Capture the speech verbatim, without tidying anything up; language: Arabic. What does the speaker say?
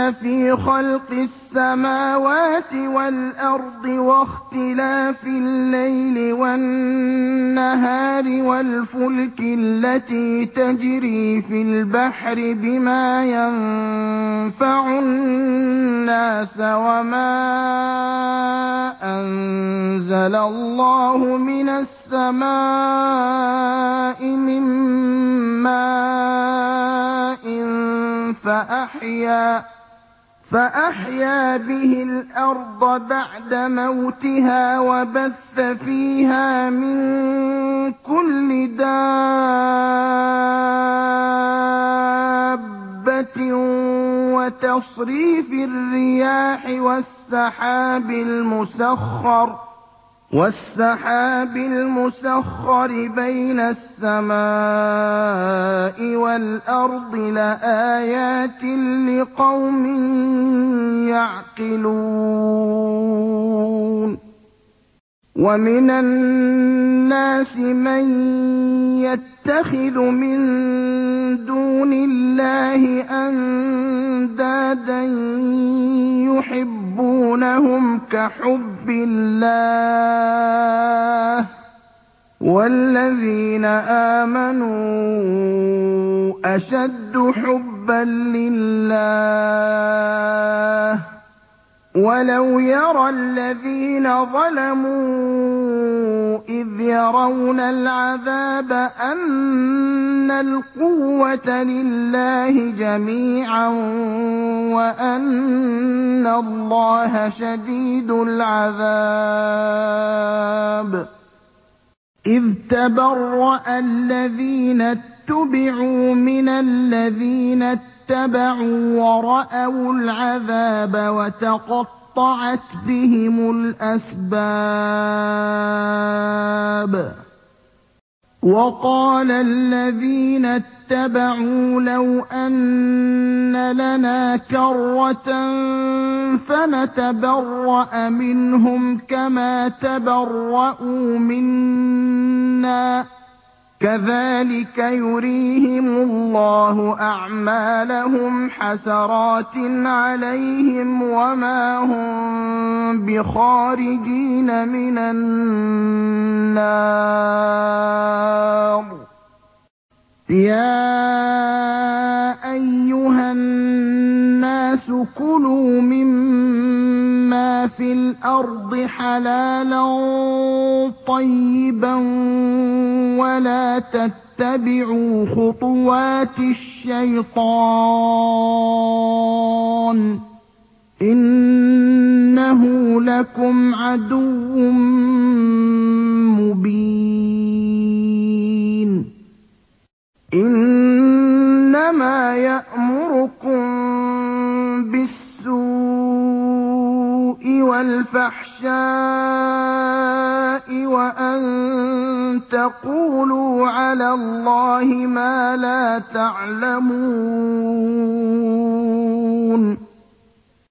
إِنَّ فِي خَلْقِ السَّمَاوَاتِ وَالْأَرْضِ وَاخْتِلَافِ اللَّيْلِ وَالنَّهَارِ وَالْفُلْكِ الَّتِي تَجْرِي فِي الْبَحْرِ بِمَا يَنفَعُ النَّاسَ وَمَا أَنزَلَ اللَّهُ مِنَ السَّمَاءِ مِن مَّاءٍ فَأَحْيَا فَأَحْيَا بِهِ الْأَرْضَ بَعْدَ مَوْتِهَا وَبَثَّ فِيهَا مِن كُلِّ دَابَّةٍ وَتَصْرِيفِ الرِّيَاحِ وَالسَّحَابِ الْمُسَخَّرِ وَالسَّحَابِ الْمُسَخَّرِ بَيْنَ السَّمَاءِ وَالْأَرْضِ لَآيَاتٍ لِّقَوْمٍ يَعْقِلُونَ وَمِنَ النَّاسِ مَن يَتَّخِذُ مِن دُونِ اللَّهِ أَندَادًا يُحِبُّونَهُمْ كَحُبِّ اللَّهِ ۖ وَالَّذِينَ آمَنُوا أَشَدُّ حُبًّا لِّلَّهِ ۗ وَلَوْ يَرَى الَّذِينَ ظَلَمُوا إِذْ يَرَوْنَ الْعَذَابَ أَنَّ الْقُوَّةَ لِلَّهِ جَمِيعًا وَأَنَّ اللَّهَ شَدِيدُ الْعَذَابِ إِذْ تَبَرَّأَ الَّذِينَ اتُّبِعُوا مِنَ الَّذِينَ اتَّبَعُوا وَرَأَوُا الْعَذَابَ وَتَقَطَّعَتْ بِهِمُ الْأَسْبَابُ وَقَالَ الَّذِينَ اتَّبَعُوا لَوْ أَنَّ لَنَا كَرَّةً فَنَتَبَرَّأَ مِنْهُمْ كَمَا تَبَرَّءُوا مِنَّا ۗ كَذَٰلِكَ يُرِيهِمُ اللَّهُ أَعْمَالَهُمْ حَسَرَاتٍ عَلَيْهِمْ وَمَا هُم بِخَارِجِينَ مِنَ النَّارِ يَا أَيُّهَا النَّاسُ كُلُوا مِمَّا فِي الْأَرْضِ حَلَالًا طَيِّبًا وَلَا تَتَّبِعُوا خُطُوَاتِ الشَّيْطَانِ ۚ إِنَّهُ لَكُمْ عَدُوٌّ مُّبِينٌ إِنَّمَا يَأْمُرُكُم بِالسُّوءِ وَالْفَحْشَاءِ وَأَن تَقُولُوا عَلَى اللَّهِ مَا لَا تَعْلَمُونَ